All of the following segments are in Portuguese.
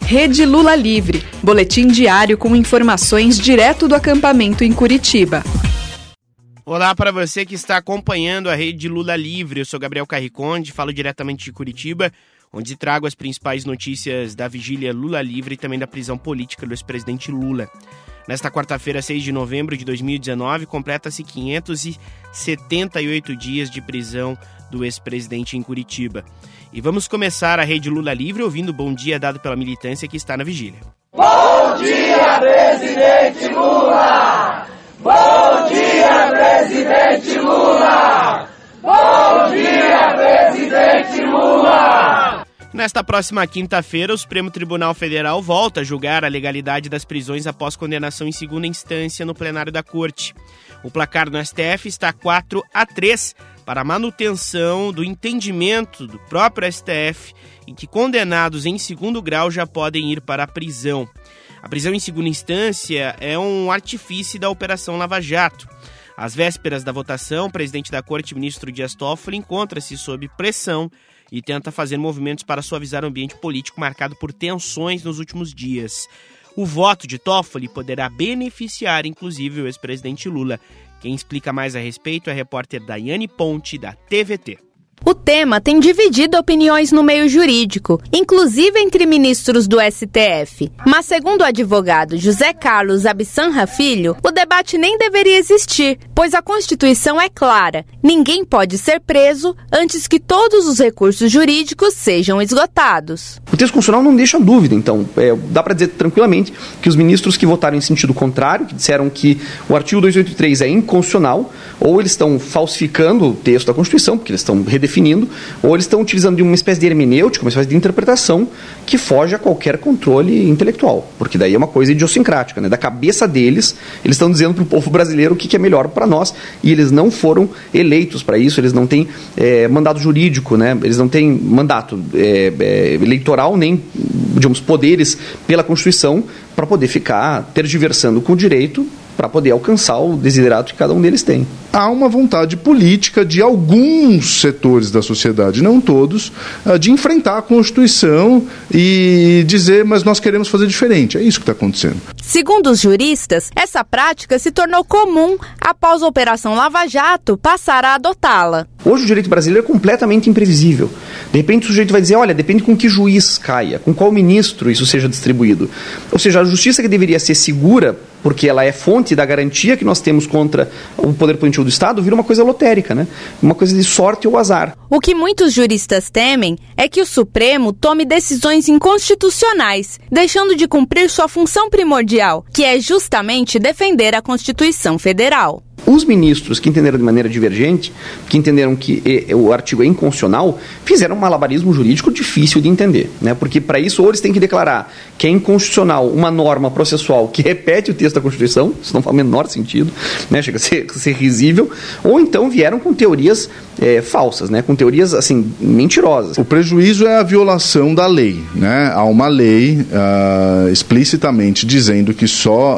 Rede Lula Livre, boletim diário com informações direto do acampamento em Curitiba. Olá para você que está acompanhando a Rede Lula Livre. Eu sou Gabriel Carriconde, falo diretamente de Curitiba, onde trago as principais notícias da vigília Lula Livre e também da prisão política do ex-presidente Lula. Nesta quarta-feira, 6 de novembro de 2019, completa-se 578 dias de prisão do ex-presidente em Curitiba. E vamos começar a Rede Lula Livre ouvindo o bom dia dado pela militância que está na vigília. Bom dia, presidente Lula! Bom dia, presidente Lula! Bom dia, presidente Lula! Nesta próxima quinta-feira, o Supremo Tribunal Federal volta a julgar a legalidade das prisões após condenação em segunda instância no plenário da Corte. O placar no STF está 4-3 para a manutenção do entendimento do próprio STF em que condenados em segundo grau já podem ir para a prisão. A prisão em segunda instância é um artifício da Operação Lava Jato. Às vésperas da votação, o presidente da Corte, ministro Dias Toffoli, encontra-se sob pressão e tenta fazer movimentos para suavizar o ambiente político marcado por tensões nos últimos dias. O voto de Toffoli poderá beneficiar, inclusive, o ex-presidente Lula. Quem explica mais a respeito é a repórter Daiane Ponte, da TVT. O tema tem dividido opiniões no meio jurídico, inclusive entre ministros do STF. Mas, segundo o advogado José Carlos Absanra Filho, o debate nem deveria existir, pois a Constituição é clara: ninguém pode ser preso antes que todos os recursos jurídicos sejam esgotados. O texto constitucional não deixa dúvida, então. Dá para dizer tranquilamente que os ministros que votaram em sentido contrário, que disseram que o artigo 283 é inconstitucional, ou eles estão falsificando o texto da Constituição, porque eles estão redefinindo, ou eles estão utilizando de uma espécie de hermenêutica, uma espécie de interpretação que foge a qualquer controle intelectual, porque daí é uma coisa idiosincrática, né? Da cabeça deles, eles estão dizendo para o povo brasileiro o que é melhor para nós, e eles não foram eleitos para isso, eles não têm mandato jurídico, né? Eles não têm mandato eleitoral, nem, digamos, poderes pela Constituição para poder ficar tergiversando com o direito para poder alcançar o desiderato que cada um deles tem. Há uma vontade política de alguns setores da sociedade, não todos, de enfrentar a Constituição e dizer, mas nós queremos fazer diferente. É isso que está acontecendo. Segundo os juristas, essa prática se tornou comum após a Operação Lava Jato passar a adotá-la. Hoje o direito brasileiro é completamente imprevisível. De repente o sujeito vai dizer, olha, depende com que juiz caia, com qual ministro isso seja distribuído. Ou seja, a justiça que deveria ser segura, porque ela é fonte da garantia que nós temos contra o poder punitivo do Estado, vira uma coisa lotérica, né? Uma coisa de sorte ou azar. O que muitos juristas temem é que o Supremo tome decisões inconstitucionais, deixando de cumprir sua função primordial, que é justamente defender a Constituição Federal. Os ministros que entenderam de maneira divergente, que entenderam que o artigo é inconstitucional, fizeram um malabarismo jurídico difícil de entender, né? Porque para isso ou eles têm que declarar que é inconstitucional uma norma processual que repete o texto da Constituição, isso não faz o menor sentido, né? Chega a ser risível, ou então vieram com teorias falsas, né? Com teorias assim, mentirosas. O prejuízo é a violação da lei, né? Há uma lei explicitamente dizendo que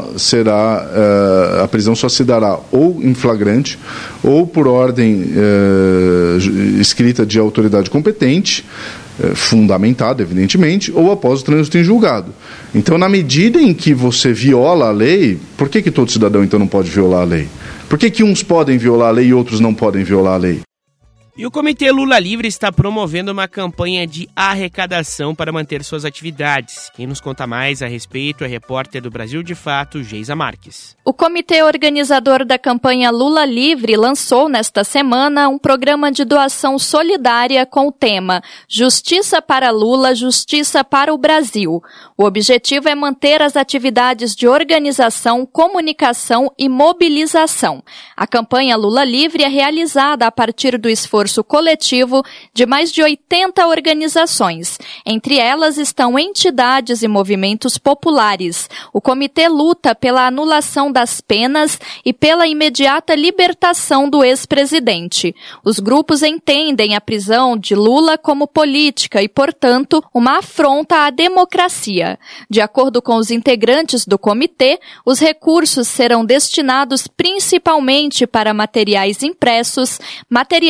a prisão só se dará ou em flagrante, ou por ordem escrita de autoridade competente, fundamentada, evidentemente, ou após o trânsito em julgado. Então, na medida em que você viola a lei, por que todo cidadão, então, não pode violar a lei? Por que uns podem violar a lei e outros não podem violar a lei? E o Comitê Lula Livre está promovendo uma campanha de arrecadação para manter suas atividades. Quem nos conta mais a respeito é a repórter do Brasil de Fato, Geisa Marques. O comitê organizador da campanha Lula Livre lançou nesta semana um programa de doação solidária com o tema Justiça para Lula, Justiça para o Brasil. O objetivo é manter as atividades de organização, comunicação e mobilização. A campanha Lula Livre é realizada a partir do esforço coletivo de mais de 80 organizações. Entre elas estão entidades e movimentos populares. O comitê luta pela anulação das penas e pela imediata libertação do ex-presidente. Os grupos entendem a prisão de Lula como política e, portanto, uma afronta à democracia. De acordo com os integrantes do comitê, os recursos serão destinados principalmente para materiais impressos, materiais de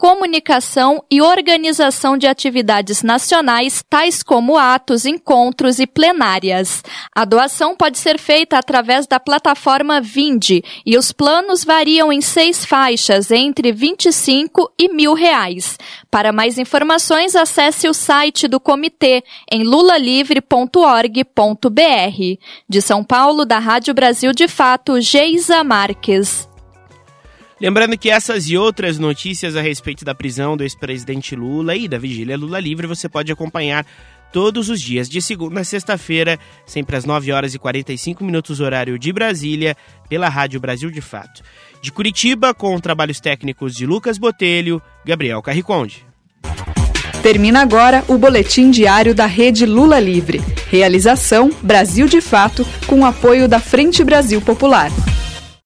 comunicação e organização de atividades nacionais, tais como atos, encontros e plenárias. A doação pode ser feita através da plataforma Vindi e os planos variam em 6 faixas, entre R$25 e R$1.000. Para mais informações, acesse o site do comitê em lulalivre.org.br. De São Paulo, da Rádio Brasil de Fato, Geisa Marques. Lembrando que essas e outras notícias a respeito da prisão do ex-presidente Lula e da vigília Lula Livre você pode acompanhar todos os dias, de segunda a sexta-feira, sempre às 9h45, horário de Brasília, pela Rádio Brasil de Fato. De Curitiba, com trabalhos técnicos de Lucas Botelho, Gabriel Carriconde. Termina agora o Boletim Diário da Rede Lula Livre. Realização Brasil de Fato, com o apoio da Frente Brasil Popular.